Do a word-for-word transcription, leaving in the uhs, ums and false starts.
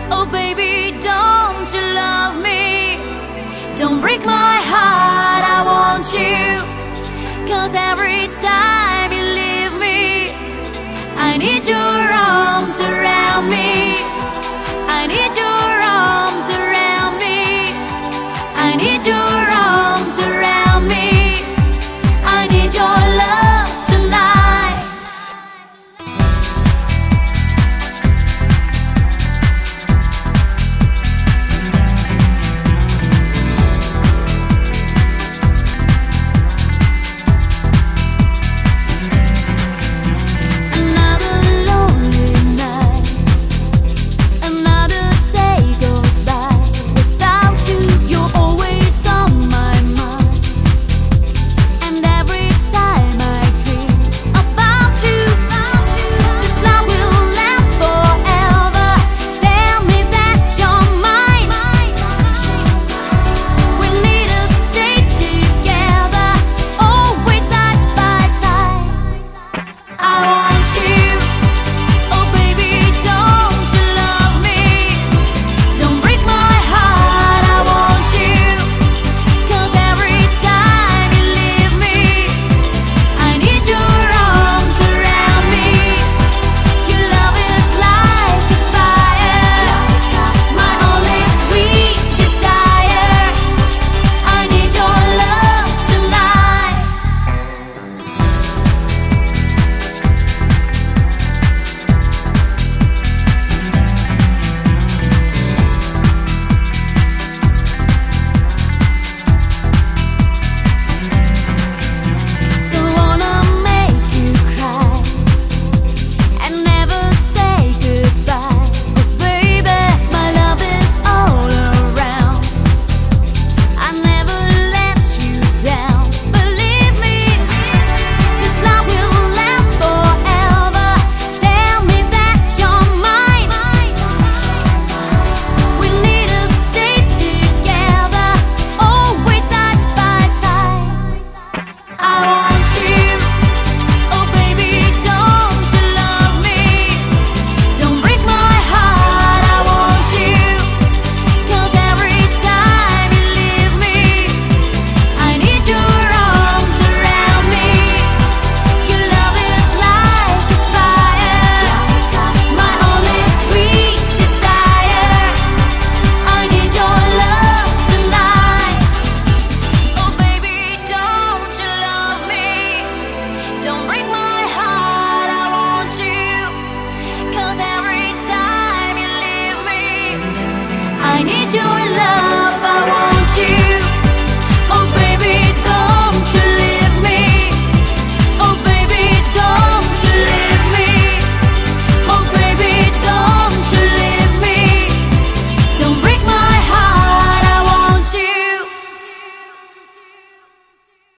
Oh baby, don't you love me? Don't break my heart, I want you. Cause every time you leave me, I need your arms around me. I need your arms around me. I need your arms around me. I need your love tonight. Another lonely night, another day goes by without you. You're always on my mind, and every time I dream about you, this love will last forever. Tell me that you're mine. We need to stay together, always side by side. I want you. Oh baby, don't you love me? Don't break my heart, I want you. Cause every time you leave me, I need your arms around me. Your love is like a fire, my only sweet desire. I need your love tonight. Don't wanna make you cry and never say goodbye. Oh baby, my love is all around. I never let you down. Believe me, this love will last forever. Tell me that you're mine. We need to stay together, always side by side. I want you. Oh baby, don't you love me? Don't break my heart, I want you. Cause every time you leave me, I need your arms around me. Your love is like a fire, my only sweet desire. I need your love tonight. Oh baby, don't you love me? Don't break my heart, I want you. Cause every time you leave me, I need your